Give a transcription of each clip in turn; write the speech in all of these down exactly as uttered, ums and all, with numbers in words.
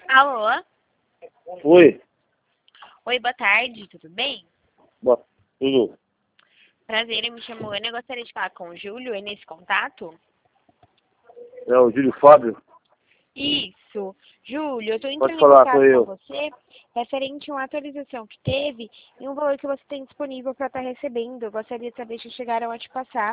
Alô? Oi. Oi, boa tarde, tudo bem? Boa. Tudo. Prazer, eu me chamo Ana, eu gostaria de falar com o Júlio, é nesse contato? É o Júlio Fábio? Isso. Júlio, eu estou Pode entrando em falar, sou contato com eu. você referente a uma atualização que teve e um valor que você tem disponível para estar recebendo. Eu gostaria de saber se chegaram a te passar.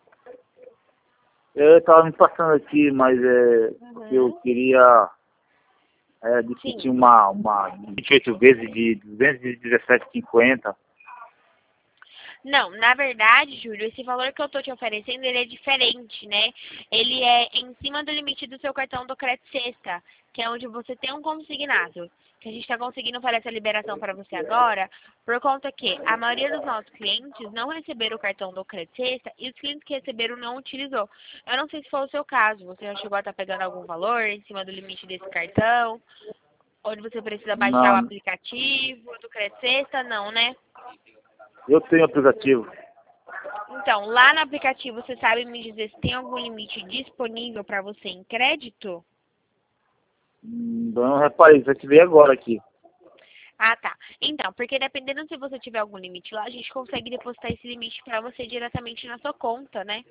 Eu estava me passando aqui, mas é, porque eu Uhum. queria é, discutir Sim. uma, uma vinte e oito vezes de duzentos e dezessete e cinquenta. Não, na verdade, Júlio, esse valor que eu estou te oferecendo, ele é diferente, né? Ele é em cima do limite do seu cartão do Crédito Sexta, que é onde você tem um consignado. Que a gente está conseguindo fazer essa liberação para você agora, por conta que a maioria dos nossos clientes não receberam o cartão do Crédito Sexta e os clientes que receberam não utilizou. Eu não sei se foi o seu caso, você já chegou a estar pegando algum valor em cima do limite desse cartão, onde você precisa baixar o Não, aplicativo do Crédito Sexta, não, né? eu tenho aplicativo. Então, lá no aplicativo, você sabe me dizer se tem algum limite disponível para você em crédito? Hum, Não reparei, já tive agora aqui. Ah, tá. Então, porque dependendo se você tiver algum limite lá, a gente consegue depositar esse limite para você diretamente na sua conta, né?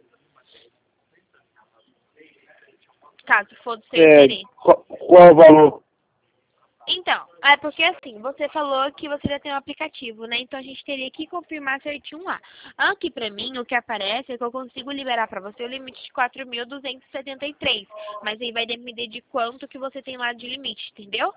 Caso for do seu É, interesse. qual, qual é o valor? Então, é porque assim, você falou que você já tem um aplicativo, né? Então a gente teria que confirmar certinho lá. Aqui pra mim, o que aparece é que eu consigo liberar pra você o limite de quatro mil duzentos e setenta e três. Mas aí vai depender de quanto que você tem lá de limite, entendeu?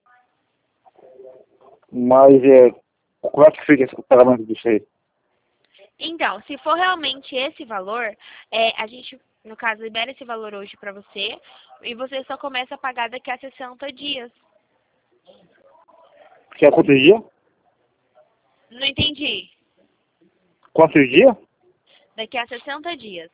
Mas é, como é que fica esse pagamento disso aí? Então, se for realmente esse valor, é, a gente, no caso, libera esse valor hoje pra você e você só começa a pagar daqui a sessenta dias. Que é quantos dias? Não entendi. Quantos dias? Daqui a sessenta dias.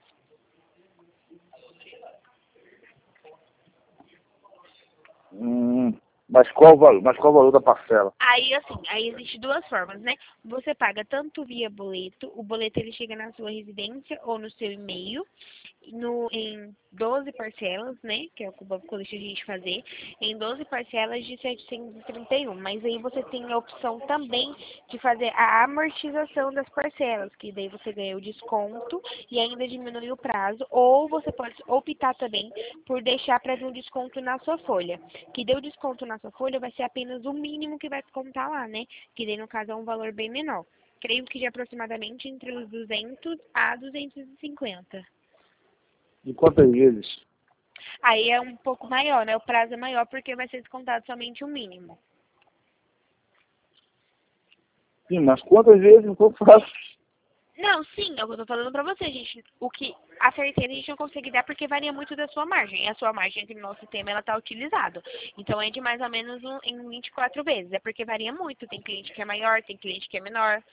Hum, mas qual o valor? Mas qual o valor da parcela? Aí, assim, aí existe duas formas, né? Você paga tanto via boleto, o boleto ele chega na sua residência ou no seu e-mail, no, em doze parcelas, né? Que é o que o banco deixa a gente fazer, em doze parcelas de setecentos e trinta e um. Mas aí você tem a opção também de fazer a amortização das parcelas, que daí você ganha o desconto e ainda diminui o prazo, ou você pode optar também por deixar para vir um desconto na sua folha. Que deu desconto na sua folha vai ser apenas o mínimo que vai descontar lá, né? Que daí no caso é um valor bem menor. Creio que de aproximadamente entre os duzentos a duzentos e cinquenta. De quantas vezes? Aí é um pouco maior, né? O prazo é maior porque vai ser descontado somente o mínimo. Sim, mas quantas vezes eu faço? Não, sim, é o que eu tô falando pra você, gente. O que a certeza a gente não consegue dar porque varia muito da sua margem. E a sua margem aqui no nosso sistema, ela tá utilizado. Então é de mais ou menos um, em vinte e quatro vezes. É porque varia muito. Tem cliente que é maior, tem cliente que é menor.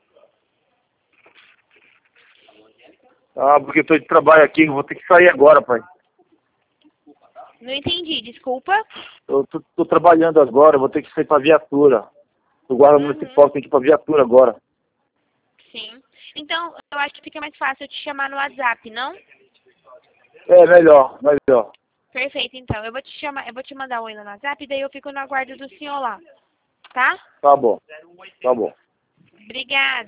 Ah, porque eu tô de trabalho aqui, eu vou ter que sair agora, pai. Não entendi, desculpa. Eu tô, tô trabalhando agora, eu vou ter que sair pra viatura. O guarda Uhum, municipal tem que ir pra viatura agora. sim. Então, eu acho que fica mais fácil eu te chamar no WhatsApp, não? É, melhor, melhor. Perfeito, então. Eu vou te chamar, eu vou te mandar um oi no WhatsApp e daí eu fico no aguardo do senhor lá. Tá? Tá bom, tá bom. Obrigada.